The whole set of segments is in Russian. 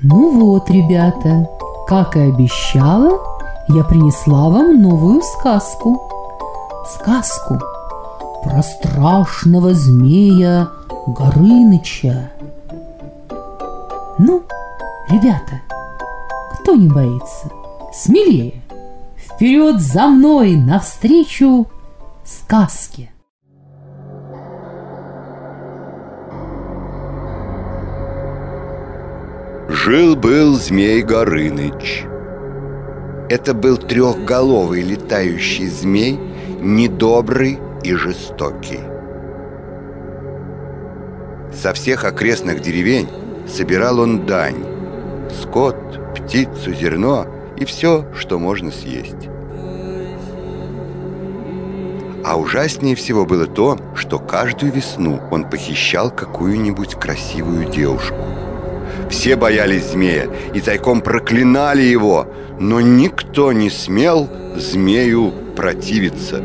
Ну вот, ребята, как и обещала, я принесла вам новую сказку. Сказку про страшного змея Горыныча. Ну, ребята, кто не боится, смелее, вперед за мной навстречу сказке. Жил-был змей Горыныч. Это был трехголовый летающий змей, недобрый и жестокий. Со всех окрестных деревень собирал он дань: скот, птицу, зерно и все, что можно съесть. А ужаснее всего было то, что каждую весну он похищал какую-нибудь красивую девушку. Все боялись змея и тайком проклинали его, но никто не смел змею противиться.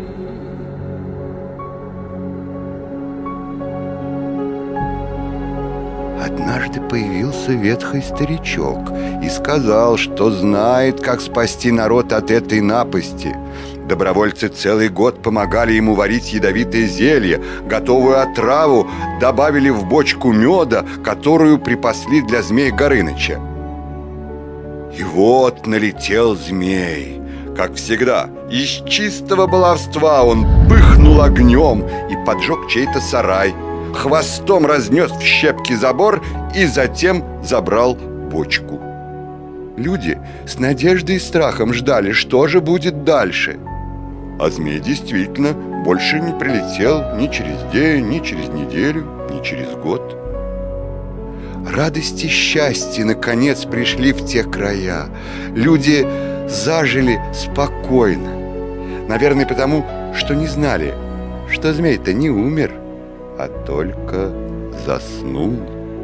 Однажды появился ветхий старичок и сказал, что знает, как спасти народ от этой напасти. Добровольцы целый год помогали ему варить ядовитое зелье, готовую отраву добавили в бочку меда, которую припасли для змея Горыныча. И вот налетел змей. Как всегда, из чистого баловства он пыхнул огнем и поджег чей-то сарай, хвостом разнес в щепки забор и затем забрал бочку. Люди с надеждой и страхом ждали, что же будет дальше. А змей действительно больше не прилетел ни через день, ни через неделю, ни через год. Радость и счастье наконец пришли в те края. Люди зажили спокойно. Наверное, потому, что не знали, что змей-то не умер, а только заснул.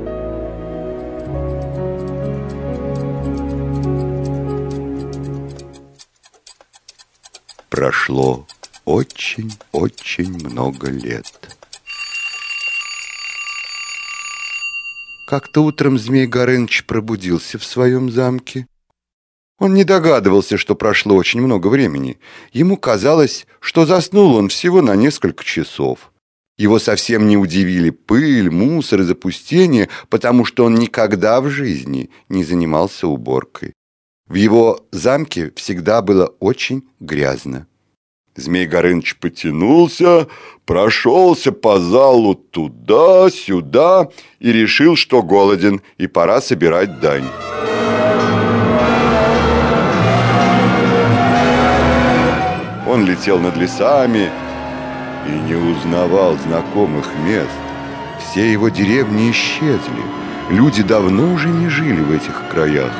Прошло очень-очень много лет. Как-то утром змей Горыныч пробудился в своем замке. Он не догадывался, что прошло очень много времени. Ему казалось, что заснул он всего на несколько часов. Его совсем не удивили пыль, мусор и запустение, потому что он никогда в жизни не занимался уборкой. В его замке всегда было очень грязно. Змей Горыныч потянулся, прошелся по залу туда-сюда и решил, что голоден и пора собирать дань. Он летел над лесами и не узнавал знакомых мест. Все его деревни исчезли. Люди давно уже не жили в этих краях.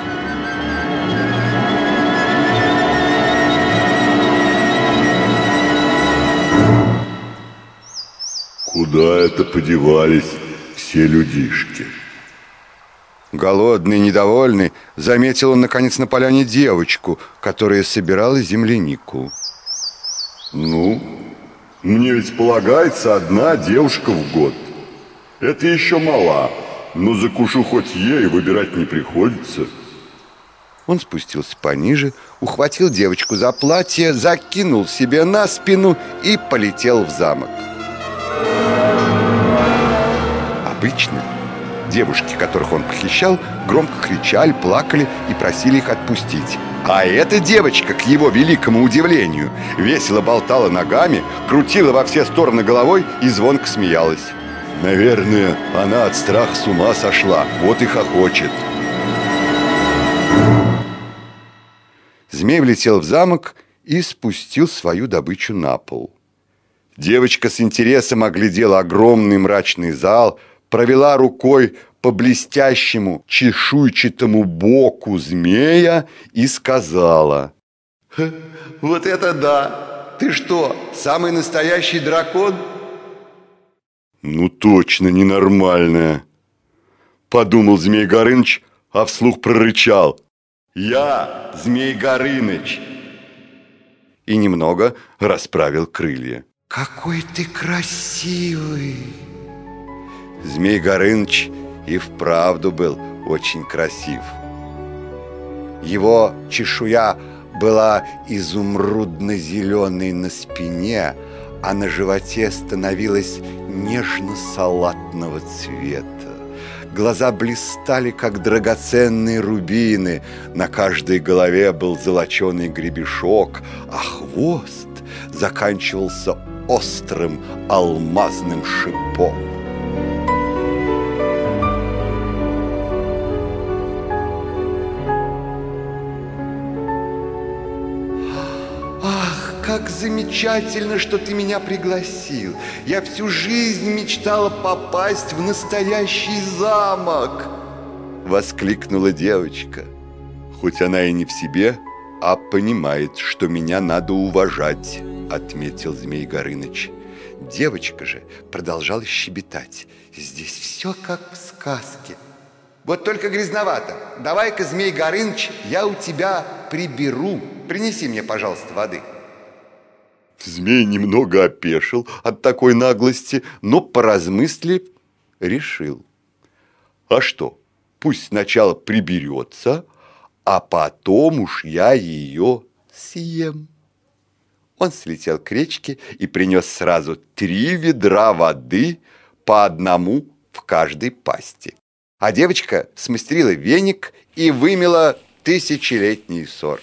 Куда это подевались все людишки? Голодный, недовольный, заметил он, наконец, на поляне девочку, которая собирала землянику. Ну, мне ведь полагается одна девушка в год. Это еще мала, но закушу хоть ей, выбирать не приходится. Он спустился пониже, ухватил девочку за платье, закинул себе на спину и полетел в замок. Обычно девушки, которых он похищал, громко кричали, плакали и просили их отпустить. А эта девочка, к его великому удивлению, весело болтала ногами, крутила во все стороны головой и звонко смеялась. Наверное, она от страха с ума сошла, вот и хохочет. Змей влетел в замок и спустил свою добычу на пол. Девочка с интересом оглядела огромный мрачный зал, провела рукой по блестящему чешуйчатому боку змея и сказала: «Вот это да! Ты что, самый настоящий дракон?» «Ну точно ненормальная!» Подумал змей Горыныч, а вслух прорычал: «Я змей Горыныч!» И немного расправил крылья. «Какой ты красивый!» Змей Горыныч и вправду был очень красив. Его чешуя была изумрудно-зеленой на спине, а на животе становилась нежно-салатного цвета. Глаза блистали, как драгоценные рубины, на каждой голове был золоченый гребешок, а хвост заканчивался острым алмазным шипом. Как замечательно, что ты меня пригласил. Я всю жизнь мечтала попасть в настоящий замок, воскликнула девочка. Хоть она и не в себе, а понимает, что меня надо уважать, отметил Змей Горыныч. Девочка же продолжала щебетать. Здесь все как в сказке. Вот только грязновато. Давай-ка, Змей Горыныч, я у тебя приберу. Принеси мне, пожалуйста, воды. Змей немного опешил от такой наглости, но, поразмыслив, решил. А что, пусть сначала приберется, а потом уж я ее съем. Он слетел к речке и принес сразу 3 ведра воды, по одному в каждой пасти. А девочка смастерила веник и вымела тысячелетний ссор.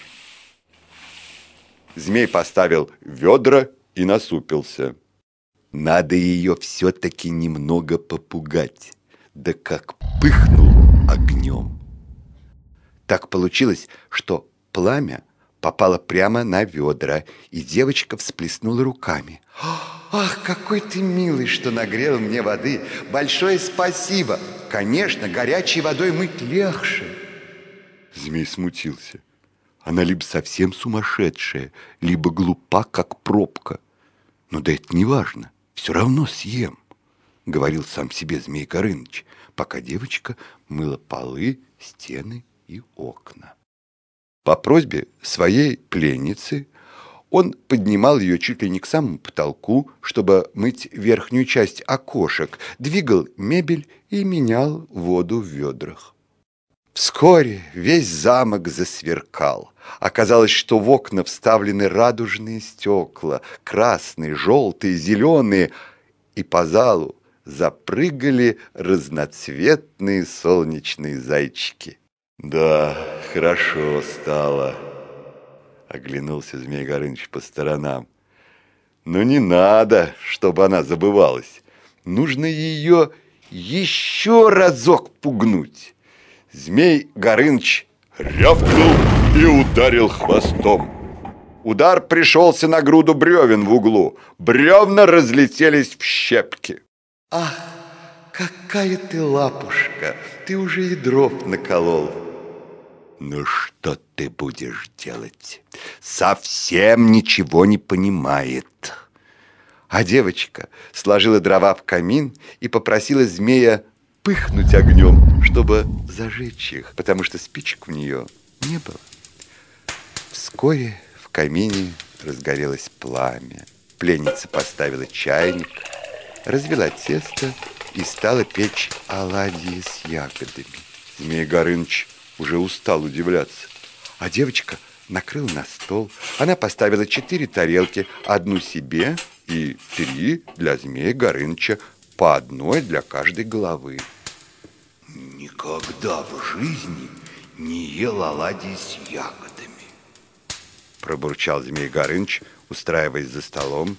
Змей поставил ведра и насупился. Надо ее все-таки немного попугать. Да как пыхнул огнем. Так получилось, что пламя попало прямо на ведра, и девочка всплеснула руками. Ах, какой ты милый, что нагрел мне воды. Большое спасибо. Конечно, горячей водой мыть легче. Змей смутился. Она либо совсем сумасшедшая, либо глупа, как пробка. Но да это не важно, все равно съем, говорил сам себе Змей Горыныч, пока девочка мыла полы, стены и окна. По просьбе своей пленницы он поднимал ее чуть ли не к самому потолку, чтобы мыть верхнюю часть окошек, двигал мебель и менял воду в ведрах. Вскоре весь замок засверкал. Оказалось, что в окна вставлены радужные стекла, красные, желтые, зеленые, и по залу запрыгали разноцветные солнечные зайчики. Да, хорошо стало, оглянулся Змей Горыныч по сторонам. Но не надо, чтобы она забывалась. Нужно ее еще разок пугнуть. Змей Горыныч рявкнул и ударил хвостом. Удар пришелся на груду бревен в углу. Бревна разлетелись в щепки. Ах, какая ты лапушка! Ты уже и дров наколол. Ну что ты будешь делать? Совсем ничего не понимает. А девочка сложила дрова в камин и попросила змея пыхнуть огнем, чтобы зажечь их, потому что спичек у нее не было. Вскоре в камине разгорелось пламя. Пленница поставила чайник, развела тесто и стала печь оладьи с ягодами. Змей Горыныч уже устал удивляться. А девочка накрыла на стол. Она поставила 4 тарелки, 1 себе и 3 для Змея Горыныча, по одной для каждой головы. Никогда в жизни не ел оладьи с ягодами, пробурчал Змей Горыныч, устраиваясь за столом.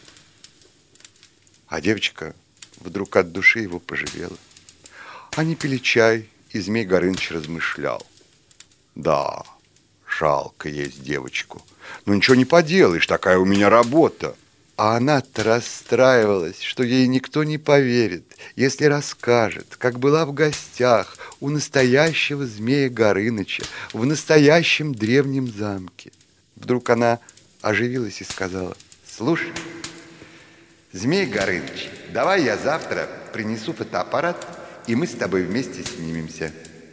А девочка вдруг от души его пожалела. Они пили чай, и Змей Горыныч размышлял. Да, жалко есть девочку. Но ничего не поделаешь, такая у меня работа. А она-то расстраивалась, что ей никто не поверит, если расскажет, как была в гостях у настоящего Змея Горыныча в настоящем древнем замке. Вдруг она оживилась и сказала: слушай, Змей Горыныч, давай я завтра принесу фотоаппарат, и мы с тобой вместе снимемся.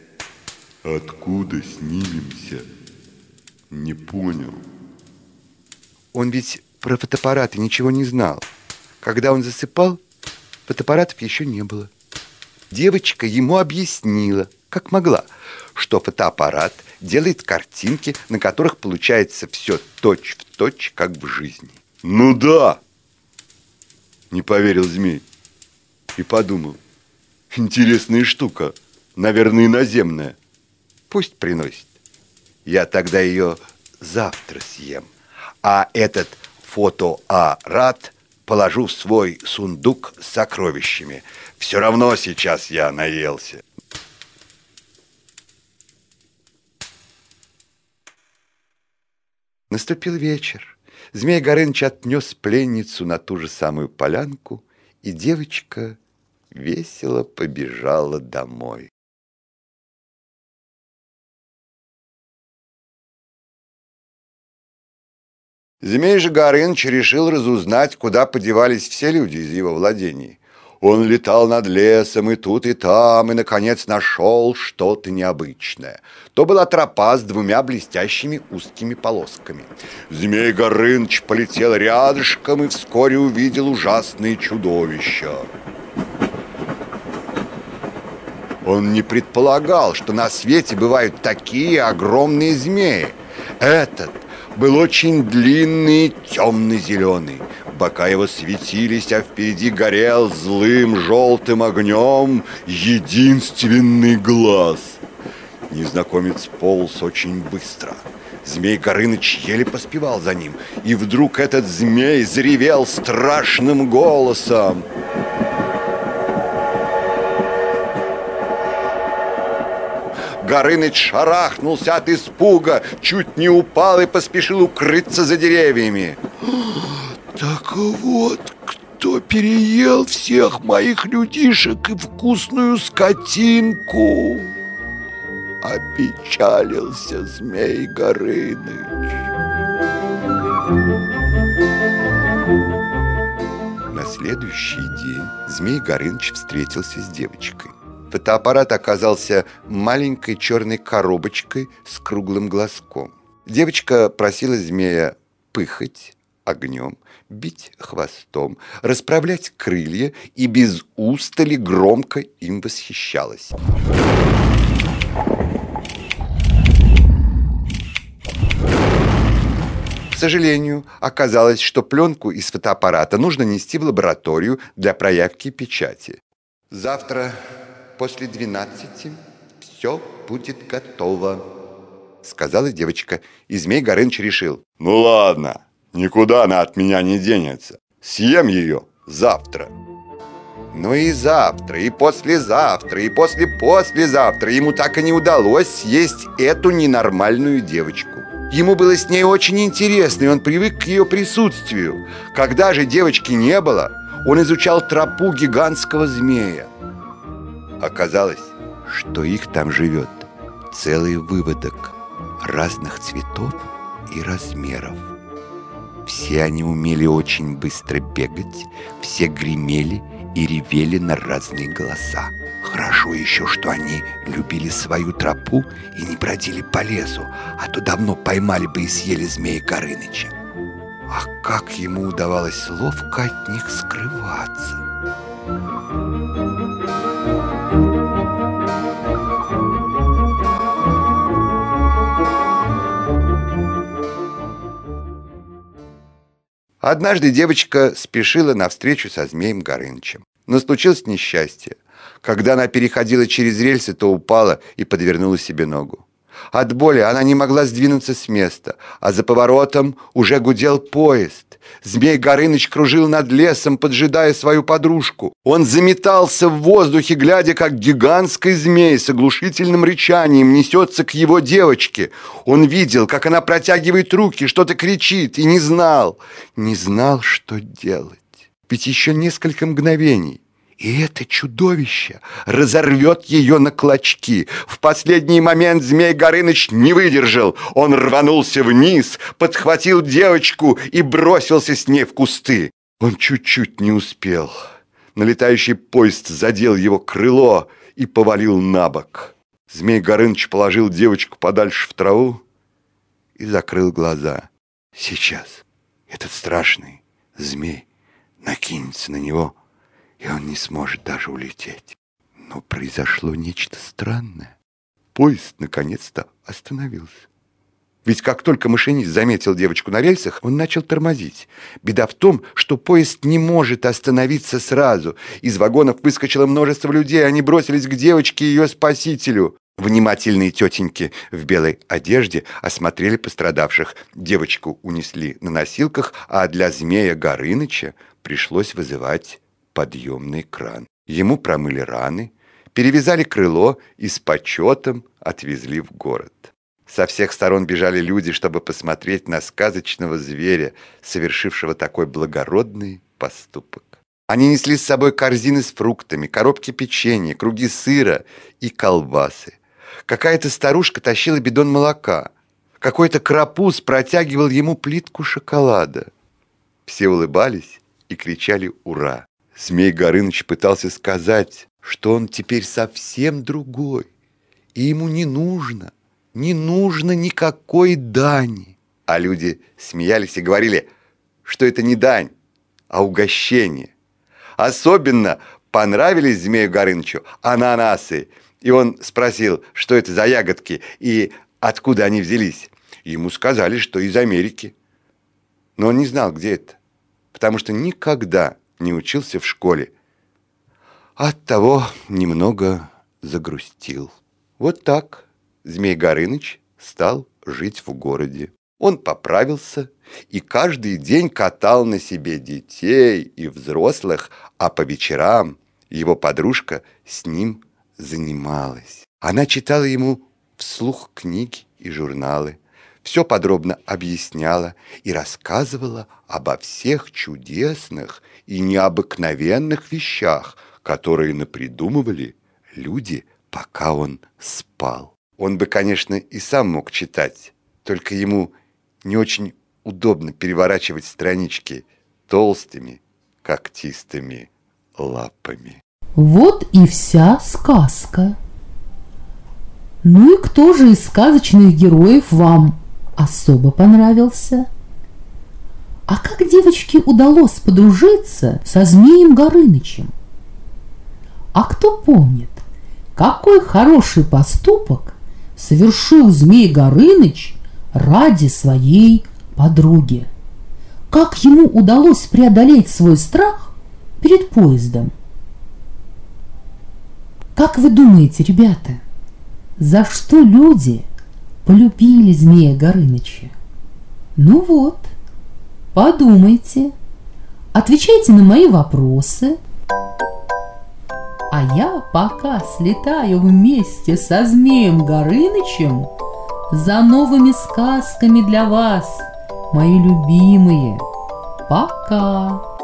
Откуда снимемся? Не понял. Он ведь про фотоаппараты ничего не знал. Когда он засыпал, фотоаппаратов еще не было. Девочка ему объяснила, как могла, что фотоаппарат делает картинки, на которых получается все точь-в-точь, как в жизни. «Ну да!» – не поверил змей и подумал: интересная штука, наверное, иноземная. Пусть приносит. Я тогда ее завтра съем. А этот фотоаппарат положу в свой сундук с сокровищами. Все равно сейчас я наелся. Наступил вечер. Змей Горыныч отнес пленницу на ту же самую полянку, и девочка весело побежала домой. Змей же Горыныч решил разузнать, куда подевались все люди из его владений. Он летал над лесом и тут, и там, и, наконец, нашел что-то необычное. То была тропа с двумя блестящими узкими полосками. Змей Горыныч полетел рядышком и вскоре увидел ужасные чудовища. Он не предполагал, что на свете бывают такие огромные змеи. Этот был очень длинный и темно-зеленый. Бока его светились, а впереди горел злым желтым огнем единственный глаз. Незнакомец полз очень быстро. Змей Горыныч еле поспевал за ним. И вдруг этот змей заревел страшным голосом. Горыныч шарахнулся от испуга, чуть не упал и поспешил укрыться за деревьями. Так вот, кто переел всех моих людишек и вкусную скотинку? Опечалился Змей Горыныч. На следующий день Змей Горыныч встретился с девочкой. Фотоаппарат оказался маленькой черной коробочкой с круглым глазком. Девочка просила змея пыхать огнем, бить хвостом, расправлять крылья и без устали громко им восхищалась. К сожалению, оказалось, что пленку из фотоаппарата нужно нести в лабораторию для проявки печати. Завтра после 12 все будет готово, сказала девочка, и Змей Горыныч решил: ну ладно, никуда она от меня не денется. Съем ее завтра. Но и завтра, и послезавтра, и послезавтра ему так и не удалось съесть эту ненормальную девочку. Ему было с ней очень интересно, и он привык к ее присутствию. Когда же девочки не было, он изучал тропу гигантского змея. Оказалось, что их там живет целый выводок разных цветов и размеров. Все они умели очень быстро бегать, все гремели и ревели на разные голоса. Хорошо еще, что они любили свою тропу и не бродили по лесу, а то давно поймали бы и съели Змея Горыныча. А как ему удавалось ловко от них скрываться! Однажды девочка спешила на встречу со Змеем Горынычем. Но случилось несчастье. Когда она переходила через рельсы, то упала и подвернула себе ногу. От боли она не могла сдвинуться с места, а за поворотом уже гудел поезд. Змей Горыныч кружил над лесом, поджидая свою подружку. Он заметался в воздухе, глядя, как гигантский змей с оглушительным рычанием несется к его девочке. Он видел, как она протягивает руки, что-то кричит, и не знал, что делать. Ведь еще несколько мгновений, и это чудовище разорвет ее на клочки. В последний момент Змей Горыныч не выдержал. Он рванулся вниз, подхватил девочку и бросился с ней в кусты. Он чуть-чуть не успел. Налетающий поезд задел его крыло и повалил на бок. Змей Горыныч положил девочку подальше в траву и закрыл глаза. Сейчас этот страшный змей накинется на него, и он не сможет даже улететь. Но произошло нечто странное. поезд наконец-то остановился. Ведь как только машинист заметил девочку на рельсах, он начал тормозить. Беда в том, что поезд не может остановиться сразу. Из вагонов выскочило множество людей, они бросились к девочке и ее спасителю. Внимательные тетеньки в белой одежде осмотрели пострадавших. Девочку унесли на носилках, а для Змея Горыныча пришлось вызывать подъемный кран. Ему промыли раны, перевязали крыло и с почетом отвезли в город. Со всех сторон бежали люди, чтобы посмотреть на сказочного зверя, совершившего такой благородный поступок. Они несли с собой корзины с фруктами, коробки печенья, круги сыра и колбасы. Какая-то старушка тащила бидон молока. Какой-то крапуз протягивал ему плитку шоколада. Все улыбались и кричали «Ура!». Змей Горыныч пытался сказать, что он теперь совсем другой, и ему не нужно никакой дани. А люди смеялись и говорили, что это не дань, а угощение. Особенно понравились Змею Горынычу ананасы. И он спросил, что это за ягодки и откуда они взялись. Ему сказали, что из Америки. Но он не знал, где это, потому что никогда не учился в школе. Оттого немного загрустил. Вот так Змей Горыныч стал жить в городе. Он поправился и каждый день катал на себе детей и взрослых, а по вечерам его подружка с ним занималась. Она читала ему вслух книги и журналы, все подробно объясняла и рассказывала обо всех чудесных и необыкновенных вещах, которые напридумывали люди, пока он спал. Он бы, конечно, и сам мог читать, только ему не очень удобно переворачивать странички толстыми, когтистыми лапами. Вот и вся сказка. Ну и кто же из сказочных героев вам особо понравился? А как девочке удалось подружиться со Змеем Горынычем? А кто помнит, какой хороший поступок совершил Змей Горыныч ради своей подруги? Как ему удалось преодолеть свой страх перед поездом? Как вы думаете, ребята, за что люди полюбили Змея Горыныча? Ну вот, подумайте, отвечайте на мои вопросы. А я пока слетаю вместе со Змеем Горынычем за новыми сказками для вас, мои любимые. Пока!